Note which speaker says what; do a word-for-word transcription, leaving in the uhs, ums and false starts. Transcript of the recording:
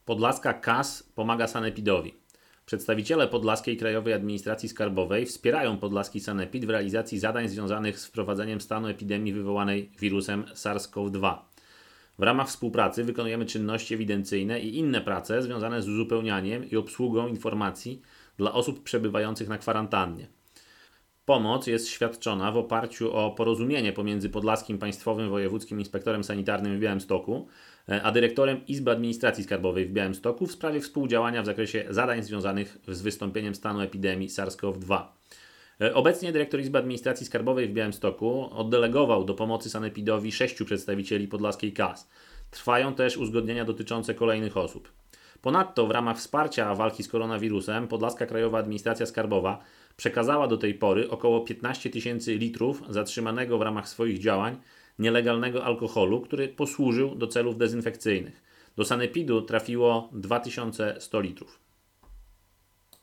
Speaker 1: Podlaska K A S pomaga sanepidowi. Przedstawiciele Podlaskiej Krajowej Administracji Skarbowej wspierają podlaski sanepid w realizacji zadań związanych z wprowadzeniem stanu epidemii wywołanej wirusem SARS-CoV dwa. W ramach współpracy wykonujemy czynności ewidencyjne i inne prace związane z uzupełnianiem i obsługą informacji dla osób przebywających na kwarantannie. Pomoc jest świadczona w oparciu o porozumienie pomiędzy Podlaskim Państwowym Wojewódzkim Inspektorem Sanitarnym w Białymstoku a dyrektorem Izby Administracji Skarbowej w Białymstoku w sprawie współdziałania w zakresie zadań związanych z wystąpieniem stanu epidemii SARS-CoV dwa. Obecnie dyrektor Izby Administracji Skarbowej w Białymstoku oddelegował do pomocy sanepidowi sześciu przedstawicieli Podlaskiej K A S. Trwają też uzgodnienia dotyczące kolejnych osób. Ponadto w ramach wsparcia walki z koronawirusem Podlaska Krajowa Administracja Skarbowa przekazała do tej pory około piętnaście tysięcy litrów zatrzymanego w ramach swoich działań nielegalnego alkoholu, który posłużył do celów dezynfekcyjnych. Do sanepidu trafiło dwa tysiące sto litrów.